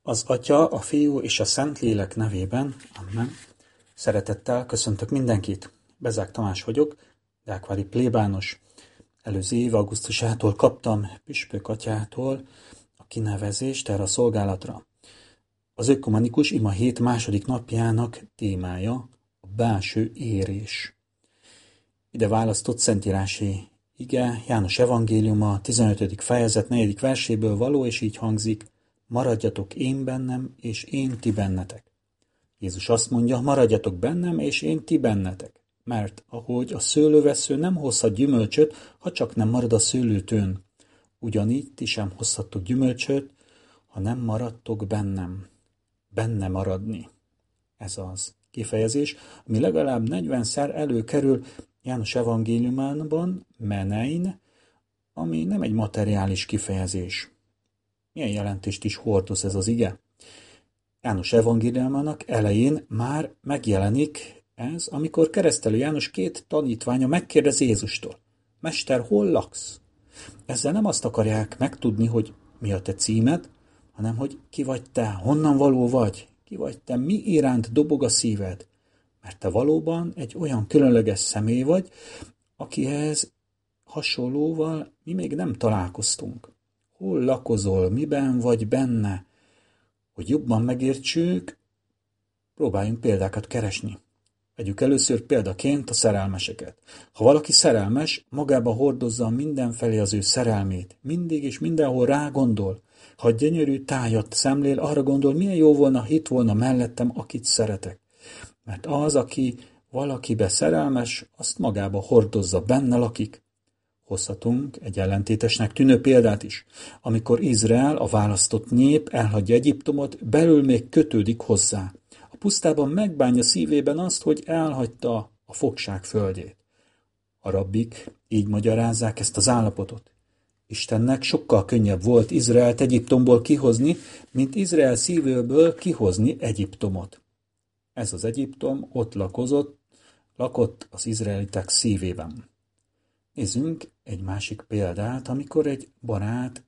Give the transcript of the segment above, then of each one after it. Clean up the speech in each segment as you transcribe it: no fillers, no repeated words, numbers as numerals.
Az Atya, a Fiú és a Szentlélek nevében, amen. Szeretettel köszöntök mindenkit. Bezák Tamás vagyok, deákvári plébános. Előző év augusztusától kaptam püspök atyától a kinevezést erre a szolgálatra. Az ökumenikus ima hét második napjának témája a belső érés. Ide választott szentírási ige János evangéliuma 15. fejezet 4. verséből való, és így hangzik: maradjatok én bennem, és én ti bennetek. Jézus azt mondja, maradjatok bennem, és én ti bennetek. Mert ahogy a szőlővesző nem hozhat gyümölcsöt, ha csak nem marad a szőlőtőn, ugyanígy ti sem hozhattok gyümölcsöt, ha nem maradtok bennem. Benne maradni. Ez az kifejezés, ami legalább 40-szer előkerül János evangéliumában, menein, ami nem egy materiális kifejezés. Milyen jelentést is hordoz ez az ige? János evangéliumának elején már megjelenik ez, amikor keresztelő János két tanítványa megkérdezi Jézustól: Mester, hol laksz? Ezzel nem azt akarják megtudni, hogy mi a te címed, hanem hogy ki vagy te, honnan való vagy, ki vagy te, mi iránt dobog a szíved. Mert te valóban egy olyan különleges személy vagy, akihez hasonlóval mi még nem találkoztunk. Hol lakozol, miben vagy benne? Hogy jobban megértsük, próbáljunk példákat keresni. Vegyük először példaként a szerelmeseket. Ha valaki szerelmes, magába hordozza mindenfelé az ő szerelmét. Mindig és mindenhol rá gondol. Ha gyönyörű tájat szemlél, arra gondol, milyen jó volna, hitt volna mellettem, akit szeretek. Mert az, aki valakibe szerelmes, azt magába hordozza, benne lakik. Hozhatunk egy ellentétesnek tűnő példát is. Amikor Izrael, a választott nép elhagyja Egyiptomot, belül még kötődik hozzá. A pusztában megbánja szívében azt, hogy elhagyta a fogság földjét. A rabbik így magyarázzák ezt az állapotot. Istennek sokkal könnyebb volt Izraelt Egyiptomból kihozni, mint Izrael szívéből kihozni Egyiptomot. Ez az Egyiptom ott lakott az izraelitek szívében. Nézzünk egy másik példát, amikor egy barát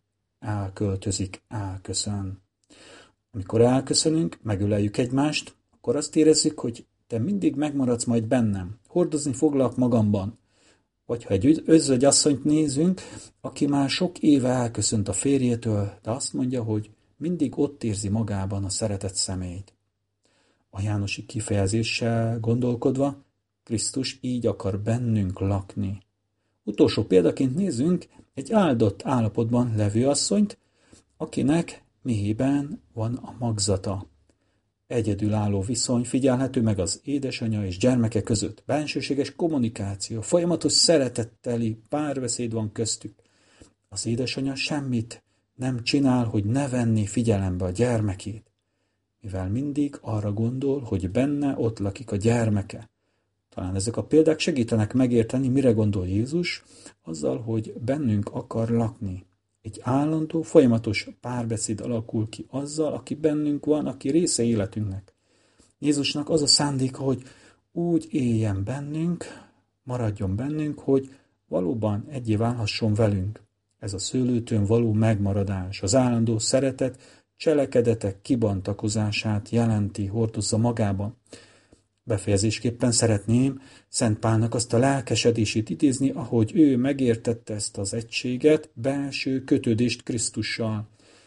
elköszön. Amikor elköszönünk, megöleljük egymást, akkor azt érezzük, hogy te mindig megmaradsz majd bennem, hordozni foglak magamban. Vagy ha egy özvegyasszonyt nézünk, aki már sok éve elköszönt a férjétől, de azt mondja, hogy mindig ott érzi magában a szeretett személyt. A jánosi kifejezéssel gondolkodva, Krisztus így akar bennünk lakni. Utolsó példaként nézzünk egy áldott állapotban levő asszonyt, akinek méhében van a magzata. Egyedülálló viszony figyelhető meg az édesanyja és gyermeke között. Bensőséges kommunikáció, folyamatos szeretetteli párbeszéd van köztük. Az édesanyja semmit nem csinál, hogy ne venni figyelembe a gyermekét, mivel mindig arra gondol, hogy benne ott lakik a gyermeke. Talán ezek a példák segítenek megérteni, mire gondol Jézus, azzal, hogy bennünk akar lakni. Egy állandó, folyamatos párbeszéd alakul ki azzal, aki bennünk van, aki része életünknek. Jézusnak az a szándéka, hogy úgy éljen bennünk, maradjon bennünk, hogy valóban egyé válhasson velünk. Ez a szőlőtőn való megmaradás, az állandó szeretet, cselekedetek kibontakozását jelenti, hordozza magában. Befejezésképpen szeretném Szent Pálnak azt a lelkesedését idézni, ahogy ő megértette ezt az egységet, belső kötődést Krisztussal.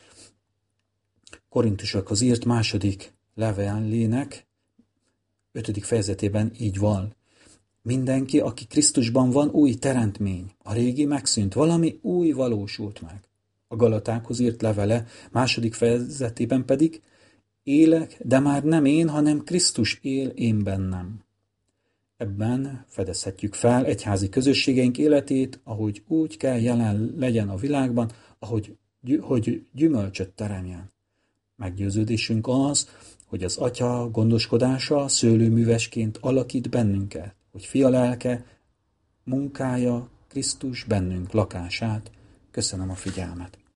Korintusokhoz írt második levelének 5. fejezetében így van: mindenki, aki Krisztusban van, új teremtmény. A régi megszűnt, valami új valósult meg. A Galatákhoz írt levele második fejezetében pedig: élek, de már nem én, hanem Krisztus él én bennem. Ebben fedezhetjük fel egyházi közösségeink életét, ahogy úgy kell jelen legyen a világban, hogy gyümölcsöt teremjen. Meggyőződésünk az, hogy az Atya gondoskodása szőlőművesként alakít bennünket, hogy Fia lelke munkája Krisztus bennünk lakását. Köszönöm a figyelmet.